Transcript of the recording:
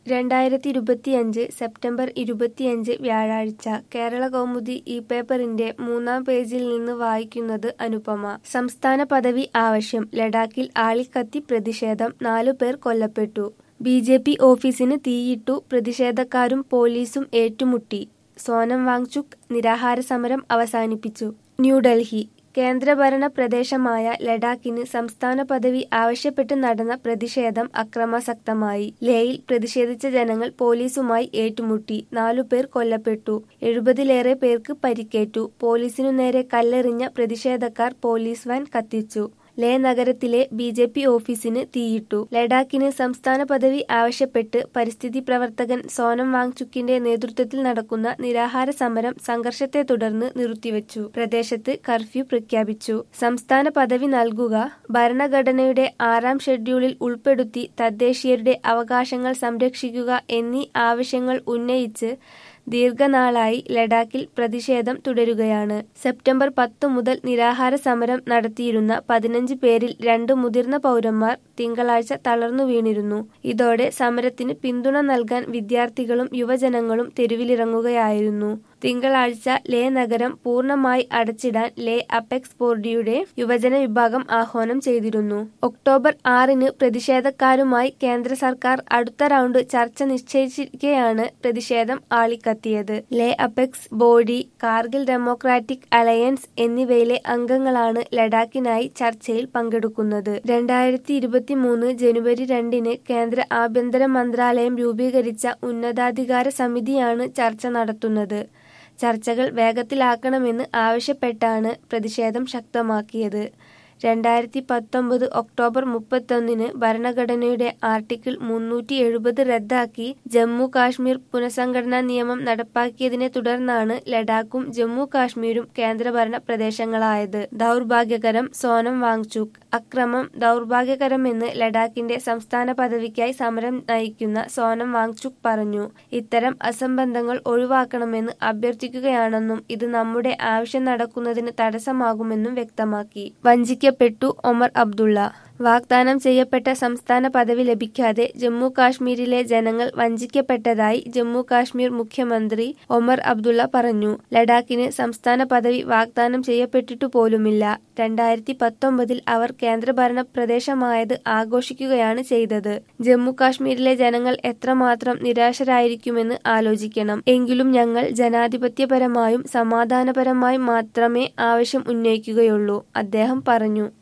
2025 September 25 വ്യാഴാഴ്ച കേരളകൗമുദി ഈ പേപ്പറിന്റെ 3-ാം പേജിൽ നിന്ന് വായിക്കുന്നത് അനുപമ. സംസ്ഥാന പദവി ആവശ്യം ലഡാക്കിൽ ആളിക്കത്തി പ്രതിഷേധം, 4 പേർ കൊല്ലപ്പെട്ടു. ബിജെപി ഓഫീസിന് തീയിട്ടു, പ്രതിഷേധക്കാരും പോലീസും ഏറ്റുമുട്ടി. സോനം വാങ്ചുക് നിരാഹാര സമരം അവസാനിപ്പിച്ചു. ന്യൂഡൽഹി കേന്ദ്രഭരണ പ്രദേശമായ ലഡാക്കിന് സംസ്ഥാന പദവി ആവശ്യപ്പെട്ട് നടന്ന പ്രതിഷേധം അക്രമാസക്തമായി. ലേയിൽ പ്രതിഷേധിച്ച ജനങ്ങൾ പോലീസുമായി ഏറ്റുമുട്ടി. 4 പേർ കൊല്ലപ്പെട്ടു. 70-ലേറെ പേർക്ക് പരിക്കേറ്റു. പോലീസിനു നേരെ കല്ലെറിഞ്ഞ പ്രതിഷേധക്കാർ പോലീസ് വാൻ കത്തിച്ചു. ലേ നഗരത്തിലെ ബിജെപി ഓഫീസിന് തീയിട്ടു. ലഡാക്കിന് സംസ്ഥാന പദവി ആവശ്യപ്പെട്ട് പരിസ്ഥിതി പ്രവർത്തകൻ സോനം വാങ്ചുക്കിന്റെ നേതൃത്വത്തിൽ നടക്കുന്ന നിരാഹാര സമരം സംഘർഷത്തെ തുടർന്ന് നിർത്തിവച്ചു. പ്രദേശത്ത് കർഫ്യൂ പ്രഖ്യാപിച്ചു. സംസ്ഥാന പദവി നൽകുക, ഭരണഘടനയുടെ 6-ാം ഷെഡ്യൂളിൽ ഉൾപ്പെടുത്തി തദ്ദേശീയരുടെ അവകാശങ്ങൾ സംരക്ഷിക്കുക എന്നീ ആവശ്യങ്ങൾ ഉന്നയിച്ച് ദീർഘനാളായി ലഡാക്കിൽ പ്രതിഷേധം തുടരുകയാണ്. സെപ്റ്റംബർ 10 മുതൽ നിരാഹാര സമരം നടത്തിയിരുന്ന 15 പേരിൽ 2 മുതിർന്ന പൗരന്മാർ തിങ്കളാഴ്ച തളർന്നു വീണിരുന്നു. ഇതോടെ സമരത്തിന് പിന്തുണ നൽകാൻ വിദ്യാർത്ഥികളും യുവജനങ്ങളും തെരുവിലിറങ്ങുകയായിരുന്നു. തിങ്കളാഴ്ച ലേ നഗരം പൂർണ്ണമായി അടച്ചിടാൻ ലേ അപെക്സ് ബോർഡിയുടെ യുവജന വിഭാഗം ആഹ്വാനം ചെയ്തിരുന്നു. ഒക്ടോബർ 6-ന് പ്രതിഷേധക്കാരുമായി കേന്ദ്ര സർക്കാർ അടുത്ത റൗണ്ട് ചർച്ച നിശ്ചയിച്ചിരിക്കെയാണ് പ്രതിഷേധം ആളിക്കത്തിയത്. Leh apex body, Kargil democratic alliance എന്നിവയിലെ അംഗങ്ങളാണ് ലഡാക്കിനായി ചർച്ചയിൽ പങ്കെടുക്കുന്നത്. 2023 ജനുവരി 2-ന് കേന്ദ്ര ആഭ്യന്തര മന്ത്രാലയം രൂപീകരിച്ച ഉന്നതാധികാര സമിതിയാണ് ചർച്ച നടത്തുന്നത്. ചർച്ചകൾ വേഗത്തിലാക്കണമെന്ന് ആവശ്യപ്പെട്ടാണ് പ്രതിഷേധം ശക്തമാക്കിയത്. 2019 ഒക്ടോബർ 31-ന് ഭരണഘടനയുടെ ആർട്ടിക്കിൾ 370 റദ്ദാക്കി ജമ്മു കാശ്മീർ പുനഃസംഘടനാ നിയമം നടപ്പാക്കിയതിനെ തുടർന്നാണ് ലഡാക്കും ജമ്മു കാശ്മീരും കേന്ദ്രഭരണ പ്രദേശങ്ങളായത്. ദൗർഭാഗ്യകരം സോനം വാങ്ചുക്. അക്രമം ദൗർഭാഗ്യകരമെന്ന് ലഡാക്കിന്റെ സംസ്ഥാന പദവിക്കായി സമരം നയിക്കുന്ന സോനം വാങ്ചുക് പറഞ്ഞു. ഇത്തരം അസംബന്ധങ്ങൾ ഒഴിവാക്കണമെന്ന് അഭ്യർത്ഥിക്കുകയാണെന്നും ഇത് നമ്മുടെ ആവശ്യം നടക്കുന്നതിന് തടസ്സമാകുമെന്നും വ്യക്തമാക്കി. വഞ്ചിക്കപ്പെട്ടു ഒമർ അബ്ദുള്ള. വാഗ്ദാനം ചെയ്യപ്പെട്ട സംസ്ഥാന പദവി ലഭിക്കാതെ ജമ്മു കാശ്മീരിലെ ജനങ്ങൾ വഞ്ചിക്കപ്പെട്ടതായി ജമ്മു കാശ്മീർ മുഖ്യമന്ത്രി ഒമർ അബ്ദുള്ള പറഞ്ഞു. ലഡാക്കിന് സംസ്ഥാന പദവി വാഗ്ദാനം ചെയ്യപ്പെട്ടിട്ടു പോലുമില്ല. 2019-ൽ അവർ കേന്ദ്രഭരണ പ്രദേശമായത് ആഘോഷിക്കുകയാണ് ചെയ്തത്. ജമ്മു കാശ്മീരിലെ ജനങ്ങൾ എത്രമാത്രം നിരാശരായിരിക്കുമെന്ന് ആലോചിക്കണം. എങ്കിലും ഞങ്ങൾ ജനാധിപത്യപരമായും സമാധാനപരമായും മാത്രമേ ആവശ്യം ഉന്നയിക്കുകയുള്ളൂ, അദ്ദേഹം പറഞ്ഞു.